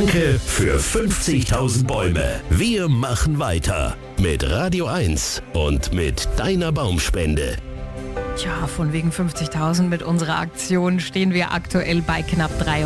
Danke für 50.000 Bäume. Wir machen weiter mit Radio 1 und mit deiner Baumspende. Tja, von wegen 50.000 mit unserer Aktion stehen wir aktuell bei knapp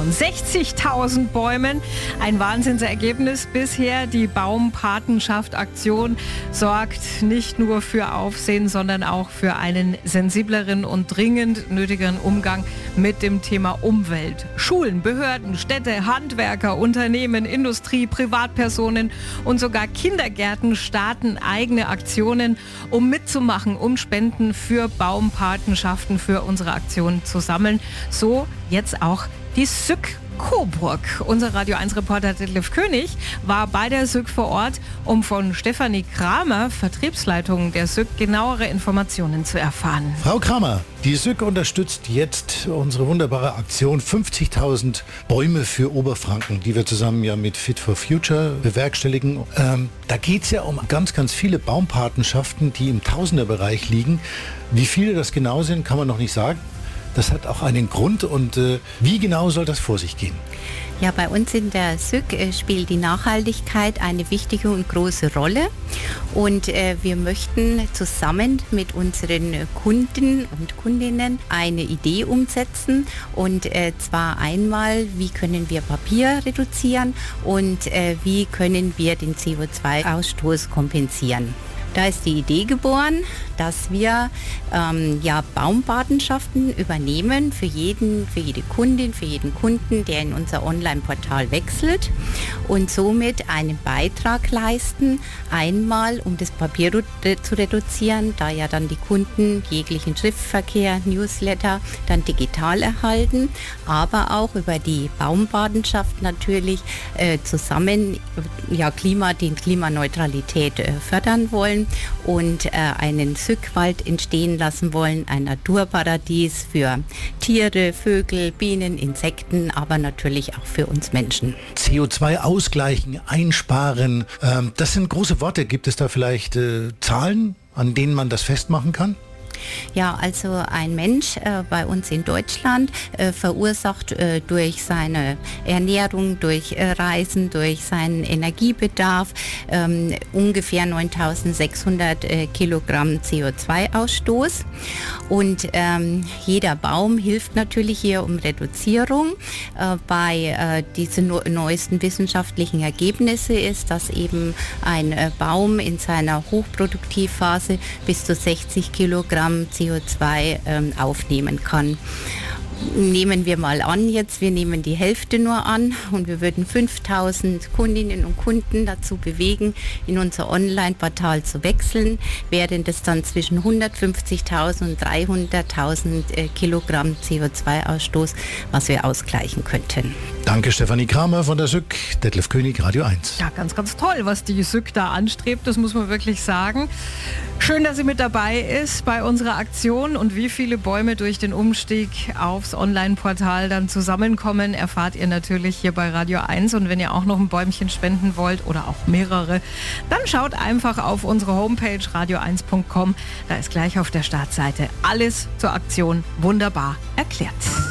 63.000 Bäumen. Ein Wahnsinnsergebnis bisher. Die Baumpatenschaft-Aktion sorgt nicht nur für Aufsehen, sondern auch für einen sensibleren und dringend nötigeren Umgang mit dem Thema Umwelt. Schulen, Behörden, Städte, Handwerker, Unternehmen, Industrie, Privatpersonen und sogar Kindergärten starten eigene Aktionen, um mitzumachen, um Spenden für Baumpatenschaften für unsere Aktion zu sammeln. So jetzt auch die SÜK Coburg. Unser Radio 1-Reporter Detlef König war bei der SÜK vor Ort, um von Stefanie Kramer, Vertriebsleitung der SÜK, genauere Informationen zu erfahren. Frau Kramer, die SÜK unterstützt jetzt unsere wunderbare Aktion 50.000 Bäume für Oberfranken, die wir zusammen ja mit Fit for Future bewerkstelligen. Da geht es ja um ganz, ganz viele Baumpatenschaften, die im Tausenderbereich liegen. Wie viele das genau sind, kann man noch nicht sagen. Das hat auch einen Grund und wie genau soll das vor sich gehen? Ja, bei uns in der SÜK spielt die Nachhaltigkeit eine wichtige und große Rolle und wir möchten zusammen mit unseren Kunden und Kundinnen eine Idee umsetzen und zwar einmal, wie können wir Papier reduzieren und wie können wir den CO2-Ausstoß kompensieren. Da ist die Idee geboren, dass wir Baumpatenschaften übernehmen für jede Kundin, für jeden Kunden, der in unser Online-Portal wechselt und somit einen Beitrag leisten, einmal um das Papier zu reduzieren, da ja dann die Kunden jeglichen Schriftverkehr, Newsletter dann digital erhalten, aber auch über die Baumpatenschaft natürlich zusammen die Klimaneutralität fördern wollen und einen SÜK-Wald entstehen lassen wollen, ein Naturparadies für Tiere, Vögel, Bienen, Insekten, aber natürlich auch für uns Menschen. CO2 ausgleichen, einsparen, das sind große Worte. Gibt es da vielleicht Zahlen, an denen man das festmachen kann? Ja, also ein Mensch bei uns in Deutschland verursacht durch seine Ernährung, durch Reisen, durch seinen Energiebedarf ungefähr 9.600 Kilogramm CO2-Ausstoß. Und jeder Baum hilft natürlich hier um Reduzierung. Bei diesen neuesten wissenschaftlichen Ergebnissen ist, dass eben ein Baum in seiner Hochproduktivphase bis zu 60 Kilogramm CO2 aufnehmen kann. Nehmen wir mal an jetzt, wir nehmen die Hälfte nur an und wir würden 5.000 Kundinnen und Kunden dazu bewegen, in unser Online-Portal zu wechseln, wären das dann zwischen 150.000 und 300.000 Kilogramm CO2-Ausstoß, was wir ausgleichen könnten. Danke Stefanie Kramer von der SÜK, Detlef König, Radio 1. Ja, ganz, ganz toll, was die SÜK da anstrebt, das muss man wirklich sagen. Schön, dass sie mit dabei ist bei unserer Aktion und wie viele Bäume durch den Umstieg aufs Online-Portal dann zusammenkommen, erfahrt ihr natürlich hier bei Radio 1 und wenn ihr auch noch ein Bäumchen spenden wollt oder auch mehrere, dann schaut einfach auf unsere Homepage radio1.com, da ist gleich auf der Startseite alles zur Aktion wunderbar erklärt.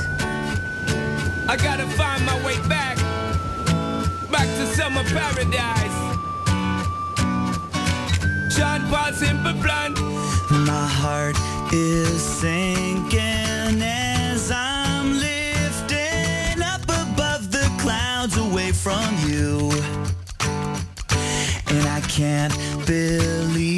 I gotta find my way back to summer paradise. John Paul Simple Plan. My heart is sinking as I'm lifting up above the clouds away from you. And I can't believe